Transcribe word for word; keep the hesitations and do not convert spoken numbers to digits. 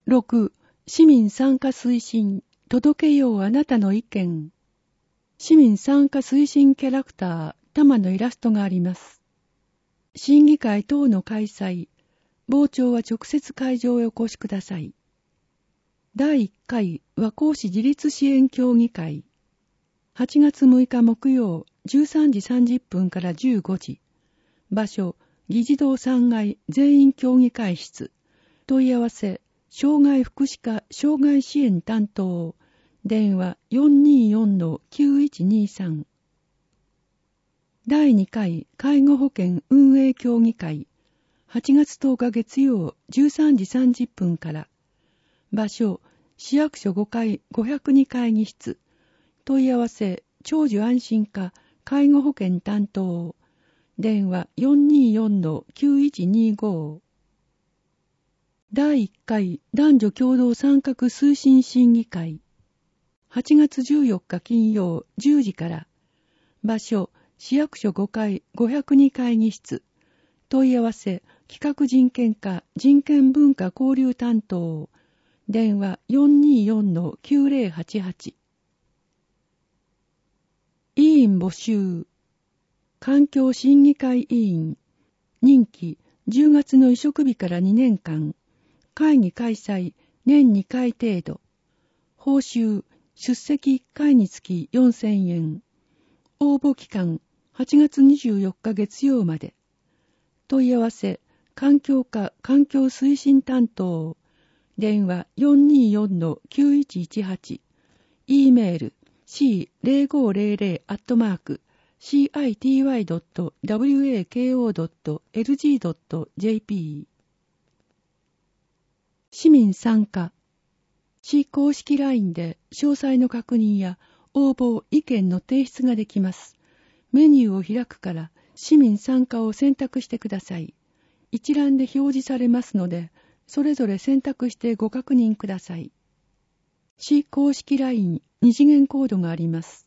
ろく. 市民参加推進、届けようあなたの意見。市民参加推進キャラクター、玉のイラストがあります。審議会等の開催、傍聴は直接会場へお越しください。だいいっかい和光市自立支援協議会。はちがつむいか木曜、じゅうさんじさんじゅっぷんからじゅうごじ。場所、議事堂さんがい全員協議会室。問い合わせ、障害福祉課障害支援担当。電話 よんにーよんのきゅういちにーさん。だいにかい介護保険運営協議会。はちがつとおか月曜じゅうさんじさんじゅっぷんから。場所、市役所ごかいごひゃくに会議室。問い合わせ、長寿安心課介護保険担当。電話 よんにーよんのきゅういちにーご。だいいっかい男女共同参画推進審議会。はちがつじゅうよっか金曜じゅうじから。場所、市役所ごかいごひゃくに会議室。問い合わせ、企画人権課人権文化交流担当。電話 よんにーよんのきゅうぜろはちはち。委員募集。環境審議会委員。任期じゅうがつの移植日からにねんかん。会議開催年にかい程度。報酬出席いっかいにつきよんせんえん。応募期間はちがつにじゅうよっか月曜まで。問い合わせ環境課環境推進担当。電話 よんにーよんのきゅういちいちはち。E メール シーぜろごぜろぜろ アットマーク シーアイティーワイドットワコドットエルジードットジェーピー。市民参加。市公式 ライン で詳細の確認や応募、意見の提出ができます。メニューを開くから市民参加を選択してください。一覧で表示されますので、それぞれ選択してご確認ください。市公式 ライン 二次元コードがあります。